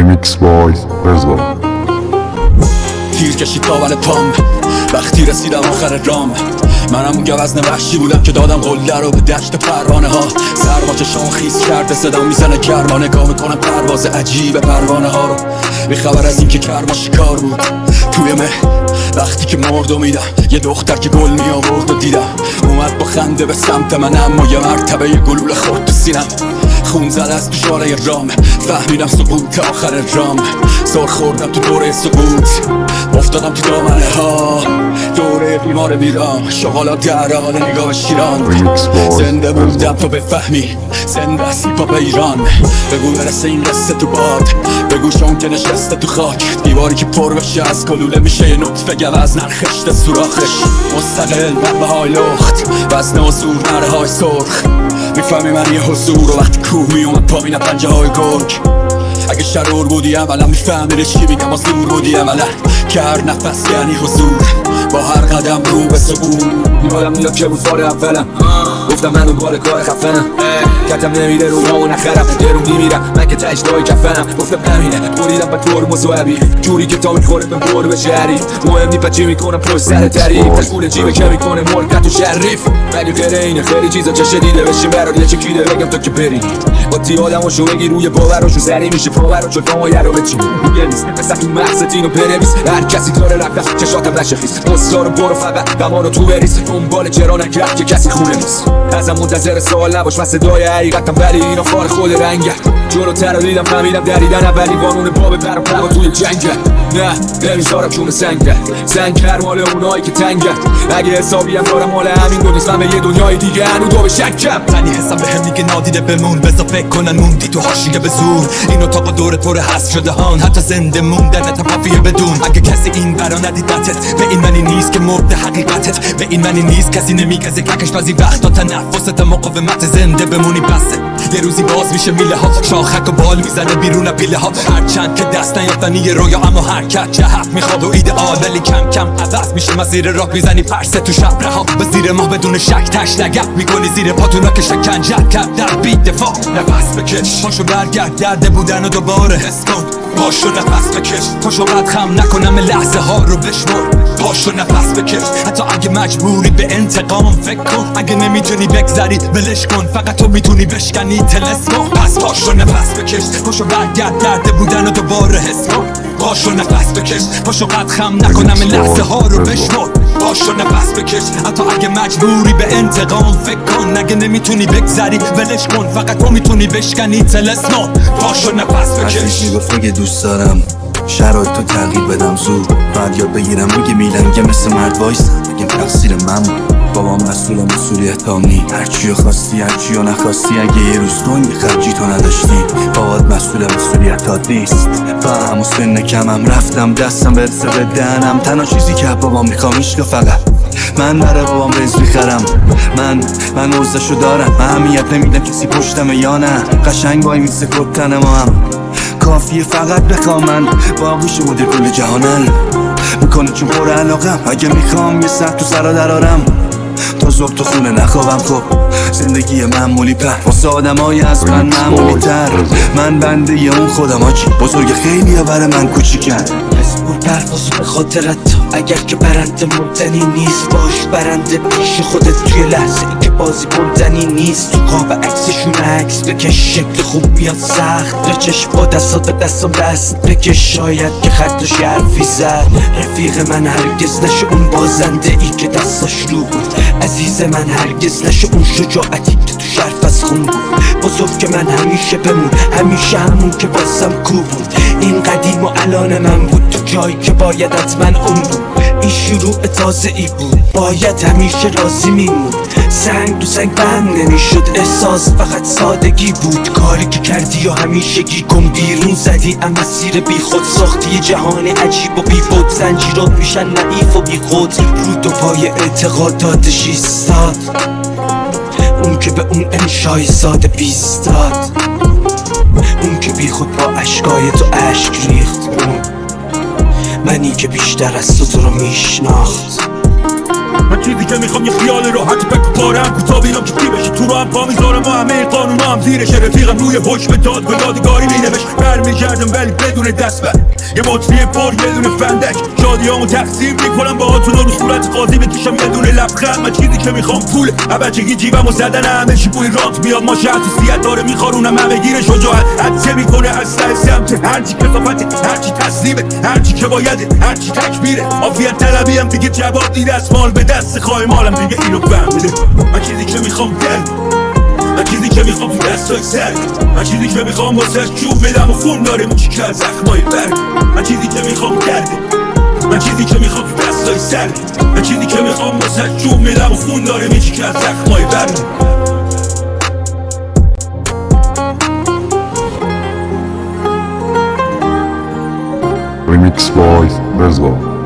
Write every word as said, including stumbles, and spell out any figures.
Remix by رضا. تیر کشید دامن پام وقتی رسیدم آخر رام. منم اون گوزن وحشی بودم که دادم قله رو به دشت پروانه ها. سرما چشام خیس کرده صدام میزنه گرما. نگاه میکنم پرواز عجیب پروانه ها رو. بی خبر از این که کرما شکار بود توی مه. وقتی که مرد و میدم یه دختر که گل می آورد و دیدم اومد با خنده به سمت من، اما یه مرتبه یه گلوله خورد تو سینم. خون زد از دشاره رام، فهمیدم سقوط آخر رام. سر خوردم تو دوره سقوط، افتادم تو دامنه ها. دوره بیمار بیرام، شغالات در حال نگاه شیران. زنده بودم تو بفهمی زنده است هیپاپ ایران. بگو برسه این قصه تو باد، بگو شون که نشسته تو خاک. دیواری که پر بشه از گلوله میشه یه نطفه گوز نرخشته سوراخش. مستقل نقبه های لخت، وزن و زور نره های سرخ. میفهمی من یه حضور و وقتی کوه میومد پایین پنجه های گرگ. اگه شرور بودی عملا میفهمیده چی میگم، از دور بودی عملا که هر نفس یعنی حضور. با هر قدم رو به سقوط یادم میاد که بود بار اولم گفتم من اون بار کار خفنم. کتم نمیره رو ما و نخرم درون میمیرم من که تجدای کفنم. گفتم نمینه بریدم با ترمز و عبی جوری که تا میخوره به بر به شریف. مهم نی پچی میکنم پشت سر تعریف تشکول جیبه که میکنه ملکت و شریف. مگه غیر اینه خیلی چیزا چشه دیده بشیم برات یه چکیده بگم تا که بری با تی آدماشو بگی روی باوراشو سری میشه پاور چون تمایه رو بچین. میگه نیست مثلا تو مغزت اینو بنویس هر کسی داره رفت چشاتم نشه خیس. مصدارو برو فقط غمارو تو بریز دنبال چرا نگرد که کسی خونه نیست. ازم منتظر سوال نباش من صدای حقیقتم ولی اینا فار خود رنگه. جلوتر رو دیدم فهمیدم دریدن اولی قانون باب پر و پر توی جنگه. نه نمیذارم کونه سنگه سنگ هر مال اونایی که تنگه. اگه حسابی هم دارم مال همین دو نیستم به یه دنیای دیگه هنو دو به شکم. زنی حسم به هم میگه نادیده بمون بذار فکر کنن موندی تو حاشیه به زور. این اتاق دور پر هست شده هان حتی زنده موندن تپافیه بدون. اگه کسی این برا ندیدتت به این منی نیست که مرد حقیقتت. به این منی نیست کسی نمیگزه ککش بازی وقتا تنفست مقاومت زنده بمونی بسه. یه روزی باز میشه میله ها شاخک و بال میزنه بیرون پیله ها. هرچند که دست نیافتنی یه رویا اما حرکت جهت میخواد و ایدئال ولی کم کم عوض میشه. مسیر راه میزنی پرسه تو شب رها به زیر ماه بدون شک تش لگت میکنی زیر پاتونا که شکنجت کرد در بی دفاع. نفس بکش پاشو برگرد درده بودن و دوباره حس کن. پاشو نفس بکش پاشو بد خم نکنم لحظه ها رو بشمر. پاشو نفس بکش حتی اگه مجبوری به انتقام فکر کن. اگه نمیتونی بگذری ولش کن فقط تو میتونی بشکنی تلسکو. پس پاشو نفس بکش پاشو برگرد درده بودن و دوباره حس کن. پاشو نفس بکش پاشو قد خم نکنم لحظه ها رو بشمر. پاشو نفس بکش حتی اگه مجبوری به انتقام فکر کن. اگه نمیتونی بگذری ولش کن فقط تو میتونی بشکنی تلسکو. پاشو نفس بکش. میگفت میگه دوست دارم شرایط رو تغییر بدم زود بعد یاد بگیرم میگه میلم که مثل مرد وایستم بگم تقصیر من بابا مسئول مسئولیت هامنی. هرچی رو خواستی هرچی رو نخواستی اگه یه روز دنیا خرجی تو نداشتی بابات مسئول مسئولیت هات نیست. فهم و سن کمم رفتم دستم برسه به دهنم. تنها چیزی که بابام میخوام عشق فقط من برای بابام رز میخرم. من من عوضشو دارم من اهمیت نمیدم کسی پشتمه یا نه. قشنگ وای میسه کتن ما هم کافیه فقط بخوام من باقیش مدیر کل جهانن میکنه چون پر علاقم. اگه میخوام یه ساعت تو سرا درارم تا صبح تو خونه نخوابم. خب زندگی معمولی په واسه آدمای از من معمولی تر. من بنده ی اون خودم آجی بزرگ خیلی ها برای من کوچیکن. اسمور پروازو به خاطرت اگر که برنده مردنی نیست باش برنده پیش خودت توی لحظه ای که بازی بردنی نیست. تو قاب عکسشون عکس بکش شکل خوب بیاد سخت بچش با دستات به دستم دست بکش. شاید که خطش حرفی زد رفیق من هرگز نشه اون بازنده ای که دستاش رو بود. عزیز من هرگز نشه اون شجاعتی که تو شرف از خون بود. بزرگ که من همیشه بمون همیشه همون که بازم کو بود. این قدیم و الان من بود تو جایی که باید حتما اون بود. این شروع تازه ای بود باید همیشه راضی میمون. سنگ تو سنگ بند نمیشد احساس فقط سادگی بود. کاری که کردی و همیشگی گم بیرون زدی اما مسیر بی خود ساختی جهان عجیب و بی بود. زنجیرات میشن نعیف و بی خود رو دو پای اعتقاداتش ایستاد. اون که به اون انشای ساده بیستاد. اون که بی خود با عشقای تو عشق ریخت. اون منی که بیشتر از تو تو رو میشناخت. چیزی که میخوام یه خیال راحت پک و پارم کوتاه بینم که کی بشه تو رو هم پا میذارم و همه قانون هم زیرش رفیقم روی حکم داد و یادگاری مینوشت برمیگردم ولی بدون دست بر یه بطری پر یه دونه فندک شادیامو تقسیم میکنم با هاتون رو صورت قاضی بکشم یه دونه لبخند من چیزی که میخوام پول ابچگی جیبمو زدن همه چی بوی رانت میاد ما شهر تو سیت داره میخارونم همه گیر شجاعت حدسه میکنه از ته سمت هرچی کسافته هرچی تسلیمه هرچی که بایده هرچی تکبیره عافیت طلبی هم دیگه جواب نیده از مال به دست خواهی مالم دیگه اینو فهمیده من چیزی که میخوام دل من چیزی که میخوام تو دستای سر من چیزی که میخوام واسه چوب بدم و خون داره موچی که از زخمای برگ من چیزی که میخوام گرده من چیزی که میخوام تو دستای سر من چیزی که میخوام واسه چوب بدم و خون داره موچی که از زخمای برگ Remix by Rezva.